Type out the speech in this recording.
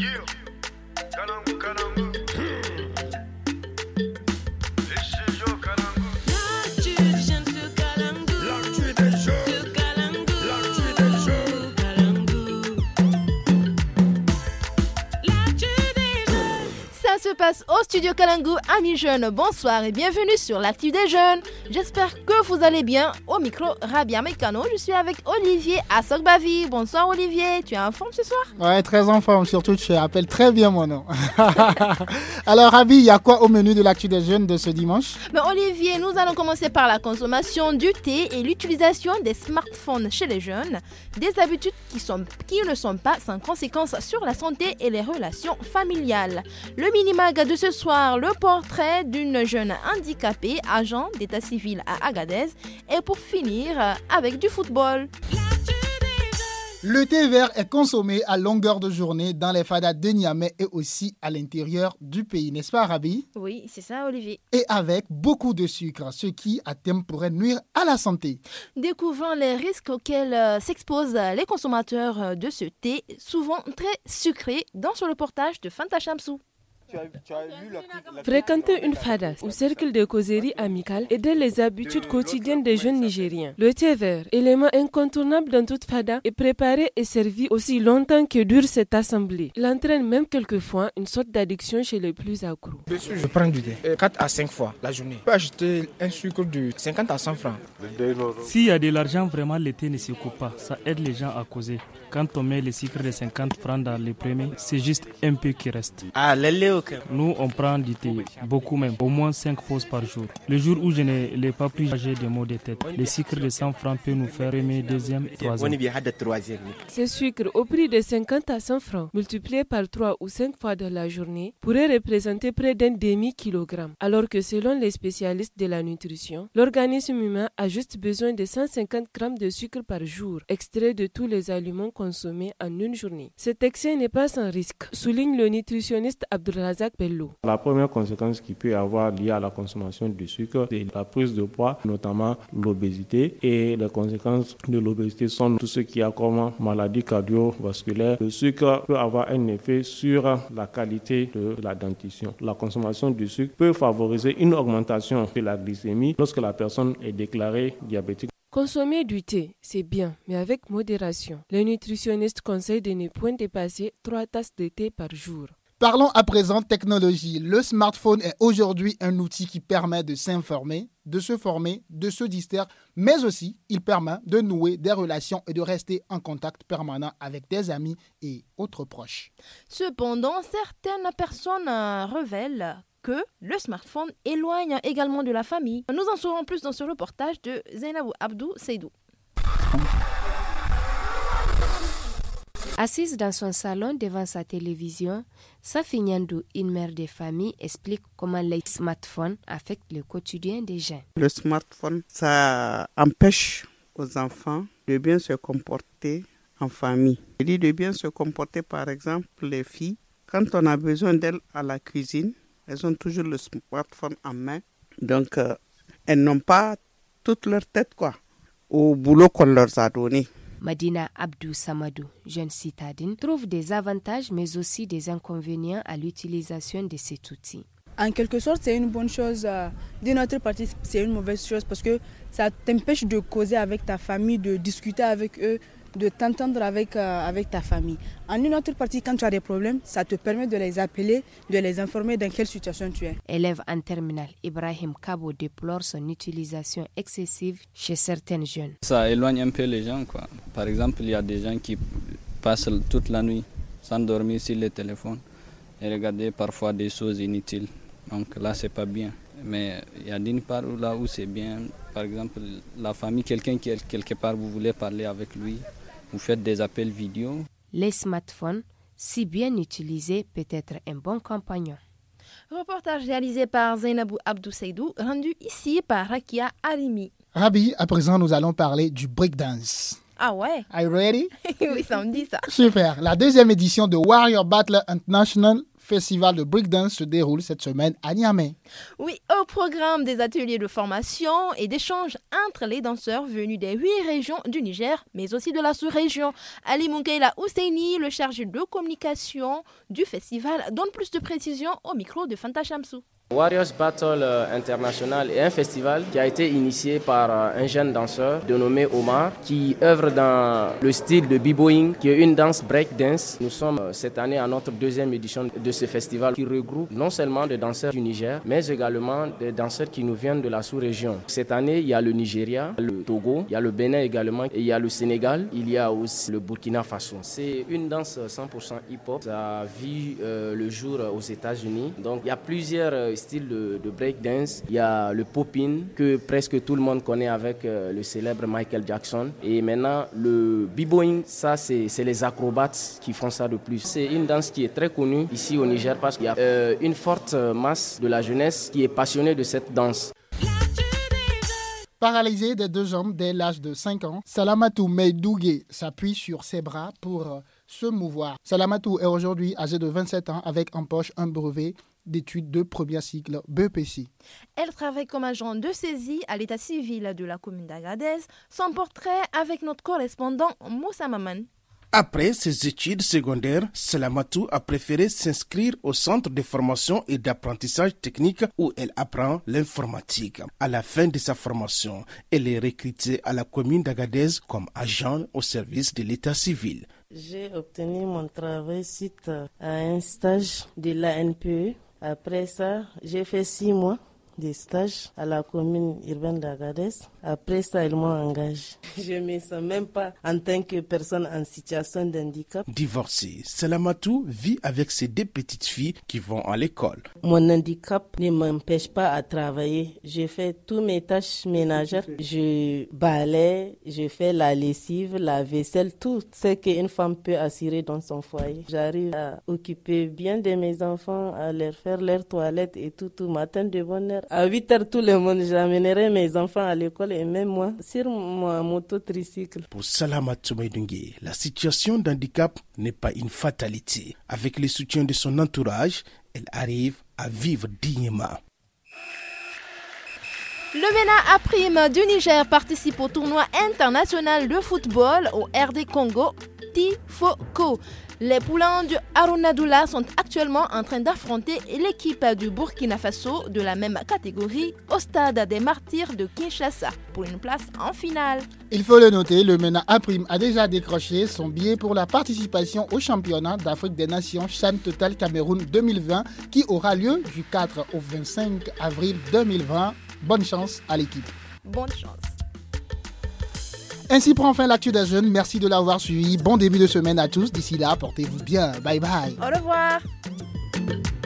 Se passe au studio Kalangu, amis jeunes, bonsoir et bienvenue sur l'actu des jeunes. J'espère que vous allez bien. Au micro, Rabia Mekano, je suis avec Olivier Assogbavi. Bonsoir Olivier, tu es en forme ce soir? Ouais, très en forme, surtout tu appelles très bien mon nom. Alors Rabi, il y a quoi au menu de l'actu des jeunes de ce dimanche? Olivier, nous allons commencer par la consommation du thé et l'utilisation des smartphones chez les jeunes. Des habitudes qui ne sont pas sans conséquences sur la santé et les relations familiales. Le mini-mag de ce soir, le portrait d'une jeune handicapée, agent d'état civil à Agadez. Et pour finir, avec du football. Le thé vert est consommé à longueur de journée dans les fadas de Niamey et aussi à l'intérieur du pays, n'est-ce pas Rabi? Oui, c'est ça Olivier. Et avec beaucoup de sucre, ce qui à terme pourrait nuire à la santé. Découvrons les risques auxquels s'exposent les consommateurs de ce thé, souvent très sucré, dans ce reportage de Fanta Chamsou. Fréquenter une fada ou cercle de causerie amicale est dans les habitudes quotidiennes des jeunes Nigériens. Le thé vert, élément incontournable dans toute fada, est préparé et servi aussi longtemps que dure cette assemblée. Il entraîne même quelquefois une sorte d'addiction chez les plus accros. Je prends du thé 4 à 5 fois la journée. Je peux acheter un sucre de 50 à 100 francs. S'il y a de l'argent, vraiment le thé ne se coupe pas. Ça aide les gens à causer. Quand on met les sucres de 50 francs dans les premiers, c'est juste un peu qui reste. Nous, on prend du thé, beaucoup même, au moins 5 fausses par jour. Le jour où je ne l'ai pas pris, j'ai des maux de tête. Les sucres de 100 francs peuvent nous faire aimer deuxième, troisième. Ces sucres au prix de 50 à 100 francs, multipliés par 3 ou 5 fois dans la journée, pourraient représenter près d'un demi-kilogramme. Alors que selon les spécialistes de la nutrition, l'organisme humain a juste besoin de 150 grammes de sucre par jour, extrait de tous les aliments consommés en une journée. Cet excès n'est pas sans risque, souligne le nutritionniste Abdulrazak Bello. La première conséquence qu'il peut y avoir liée à la consommation du sucre, c'est la prise de poids, notamment l'obésité. Et les conséquences de l'obésité sont tout ce qui a comme maladie cardiovasculaire. Le sucre peut avoir un effet sur la qualité de la dentition. La consommation du sucre peut favoriser une augmentation de la glycémie lorsque la personne est déclarée diabétique. Consommer du thé, c'est bien, mais avec modération. Les nutritionnistes conseillent de ne point dépasser 3 tasses de thé par jour. Parlons à présent technologie. Le smartphone est aujourd'hui un outil qui permet de s'informer, de se former, de se distraire, mais aussi il permet de nouer des relations et de rester en contact permanent avec des amis et autres proches. Cependant, certaines personnes révèlent que le smartphone éloigne également de la famille. Nous en saurons plus dans ce reportage de Zainabou Abdou Seydou. Assise dans son salon devant sa télévision, Safi Nyandou, une mère de famille, explique comment les smartphones affectent le quotidien des gens. Le smartphone, ça empêche aux enfants de bien se comporter en famille. Il dit de bien se comporter, par exemple, les filles. Quand on a besoin d'elles à la cuisine, elles ont toujours le smartphone en main. Donc, elles n'ont pas toute leur tête au boulot qu'on leur a donné. Madina Abdou Samadou, jeune citadine, trouve des avantages mais aussi des inconvénients à l'utilisation de cet outil. En quelque sorte, c'est une bonne chose. D'une autre partie, c'est une mauvaise chose parce que ça t'empêche de causer avec ta famille, de discuter avec eux, de t'entendre avec ta famille. En une autre partie, quand tu as des problèmes, ça te permet de les appeler, de les informer dans quelle situation tu es. Élève en terminale, Ibrahim Kabo déplore son utilisation excessive chez certains jeunes. Ça éloigne un peu les gens, Par exemple, il y a des gens qui passent toute la nuit sans dormir sur le téléphone et regarder parfois des choses inutiles. Donc là, c'est pas bien. Mais il y a d'une part là où c'est bien. Par exemple, la famille, quelqu'un qui est quelque part, vous voulez parler avec lui. Vous faites des appels vidéo. Les smartphones, si bien utilisés, peut être un bon compagnon. Reportage réalisé par Zainabou Abdou Seydou, rendu ici par Rakia Arimi. Rabi, à présent, nous allons parler du breakdance. Ah ouais? Are you ready? Oui, ça me dit ça. Super. La deuxième édition de Warrior Battle International festival de breakdance se déroule cette semaine à Niamey. Oui, au programme des ateliers de formation et d'échange entre les danseurs venus des 8 régions du Niger, mais aussi de la sous-région. Ali Munkaila Ousseini, le chargé de communication du festival, donne plus de précisions au micro de Fanta Chamsou. Warriors Battle International est un festival qui a été initié par un jeune danseur dénommé Omar qui œuvre dans le style de b-boying, qui est une danse break-dance. Nous sommes cette année à notre 2e édition de ce festival qui regroupe non seulement des danseurs du Niger, mais également des danseurs qui nous viennent de la sous-région. Cette année, il y a le Nigeria, le Togo, il y a le Bénin également, et il y a le Sénégal, il y a aussi le Burkina Faso. C'est une danse 100% hip-hop. Ça vit le jour aux États-Unis. Donc il y a plusieurs style de breakdance. Il y a le popping que presque tout le monde connaît avec le célèbre Michael Jackson. Et maintenant, le b-boying, ça c'est les acrobates qui font ça de plus. C'est une danse qui est très connue ici au Niger parce qu'il y a une forte masse de la jeunesse qui est passionnée de cette danse. Paralysé des 2 jambes dès l'âge de 5 ans, Salamatou Meidougué s'appuie sur ses bras pour se mouvoir. Salamatou est aujourd'hui âgé de 27 ans avec en poche un brevet d'études de premier cycle BEPC. Elle travaille comme agent de saisie à l'état civil de la commune d'Agadez. Son portrait avec notre correspondant Moussa Maman. Après ses études secondaires, Salamatou a préféré s'inscrire au centre de formation et d'apprentissage technique où elle apprend l'informatique. À la fin de sa formation, elle est recrutée à la commune d'Agadez comme agent au service de l'état civil. J'ai obtenu mon travail suite à un stage de l'ANPE. Après ça, j'ai fait 6 mois de stage à la commune urbaine d'Agadez. Après ça, ils m'ont engagé. Je ne me sens même pas en tant que personne en situation de handicap. Divorcée, Salamatou vit avec ses 2 petites filles qui vont à l'école. Mon handicap ne m'empêche pas à travailler. Je fais toutes mes tâches ménagères. Je balaye, je fais la lessive, la vaisselle, tout ce qu'une femme peut assurer dans son foyer. J'arrive à occuper bien de mes enfants, à leur faire leur toilette et tout matin de bonne heure. À 8h, tout le monde, j'amènerai mes enfants à l'école et même moi sur ma moto-tricycle. Pour Salamatou Meidougué, la situation d'handicap n'est pas une fatalité. Avec le soutien de son entourage, elle arrive à vivre dignement. Le MENA A' du Niger participe au tournoi international de football au RD Congo, Tifoko. Les poulains du Arunadoula sont actuellement en train d'affronter l'équipe du Burkina Faso de la même catégorie au stade des Martyrs de Kinshasa pour une place en finale. Il faut le noter, le MENA A' a déjà décroché son billet pour la participation au championnat d'Afrique des Nations Chan Total Cameroun 2020 qui aura lieu du 4 au 25 avril 2020. Bonne chance à l'équipe. Bonne chance. Ainsi prend fin l'actu des jeunes. Merci de l'avoir suivi. Bon début de semaine à tous. D'ici là, portez-vous bien. Bye bye. Au revoir.